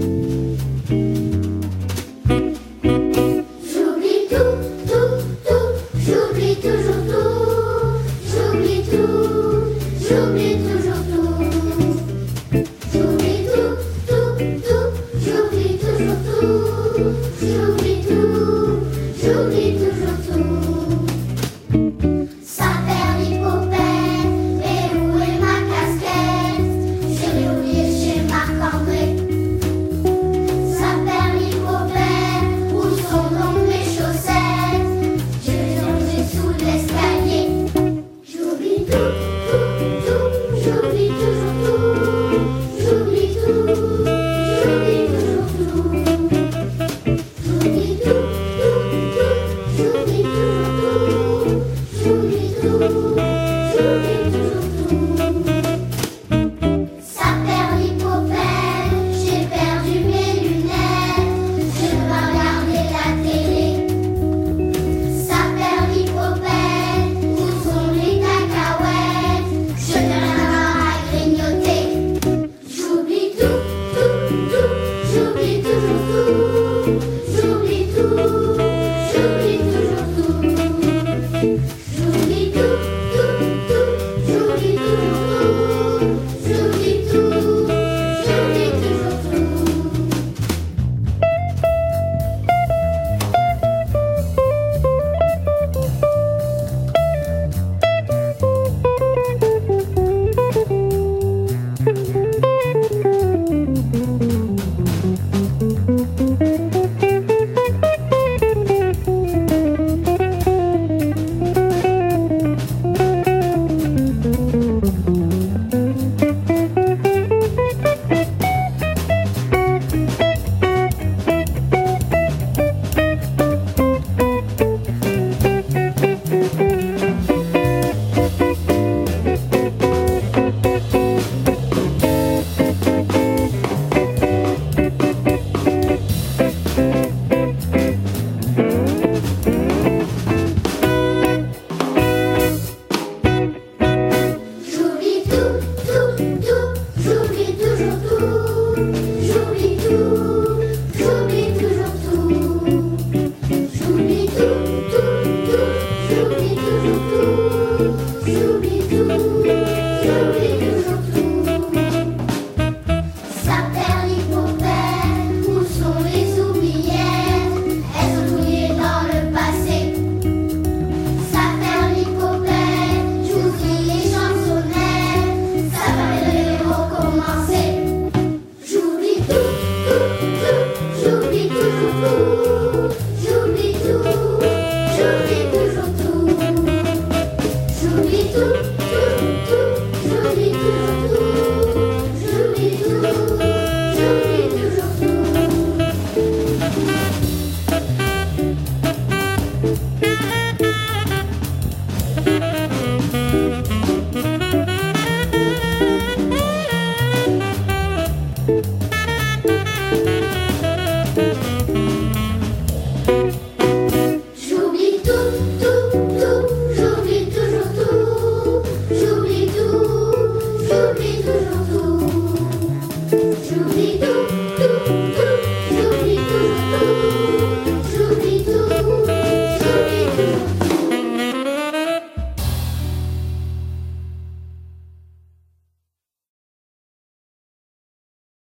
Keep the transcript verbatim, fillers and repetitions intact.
J'oublie tout, tout, tout, j'oublie toujours tout, j'oublie tout, j'oublie toujours tout. J'oublie tout, tout, tout, j'oublie toujours tout, j'oublie tout, j'oublie toujours tout. Ça perd l'hypopète, et où est ma casquette? Je l'ai oublié chez Marc-André. Ça perd l'hypopète, où sont donc mes chaussettes? Je les ai rangées sous l'escalier. J'oublie tout, tout, tout, j'oublie toujours tout, j'oublie tout, j'oublie toujours tout. J'oublie tout, tout, tout, j'oublie toujours tout, j'oublie tout, j'oublie toujours tout. Ça perd l'hypopète, j'ai perdu mes lunettes, je dois regarder la télé. Ça perd l'hypopète, où sont les cacahuètes? Je n'ai rien à grignoter. J'oublie tout, tout, tout, j'oublie toujours tout, j'oublie tout, j'oublie toujours tout. J'oublie tout, tout, tout, j'oublie toujours tout, j'oublie tout, j'oublie toujours tout. J'oublie tout, tout, tout, j'oublie toujours tout, j'oublie tout, j'oublie toujours tout. J'oublie tout, tout, tout, j'oublie toujours tout, j'oublie tout, j'oublie toujours tout. Ça perd l'hypopète, où sont les oubliettes? Elles sont oubliées dans le passé. Ça perd l'hypopète, j'oublie les chansonnettes, ça permet de les recommencer. J'oublie tout, tout, tout,